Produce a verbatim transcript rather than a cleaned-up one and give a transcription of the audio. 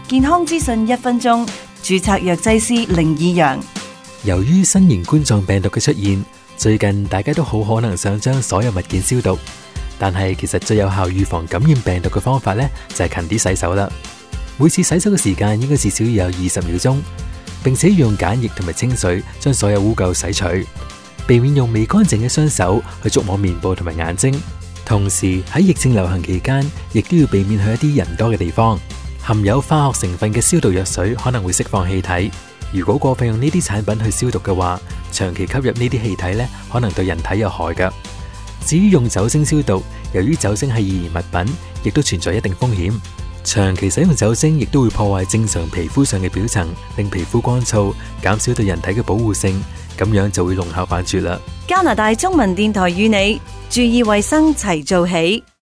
健康資訊一分鐘，註冊藥劑師凌義陽。 由於新型冠狀病毒嘅出現，最近大家都好可能想將所有物件消毒，但係其實最有效預防感染病毒嘅方法呢，就係勤啲洗手啦。每次洗手嘅時間應該至少要有二十秒鐘，並且要用鹼液同埋清水將所有污垢洗除，避免用未乾淨嘅雙手去觸摸面部同埋眼睛。同時喺疫症流行期間，亦都要避免去一啲人多嘅地方。含有化學成分嘅消毒藥水可能會釋放氣體，如果過分用呢啲產品去消毒嘅話，長期吸入呢啲氣體呢，可能對人體有害㗎。至於用酒精消毒，由於酒精係易燃物品，亦都存在一定風險。長期使用酒精亦都會破壞正常皮膚上嘅表層，令皮膚乾燥，減少對人體嘅保護性，咁樣就會弄巧反拙啦。 加拿大中文電台與你注意衛生齊做起。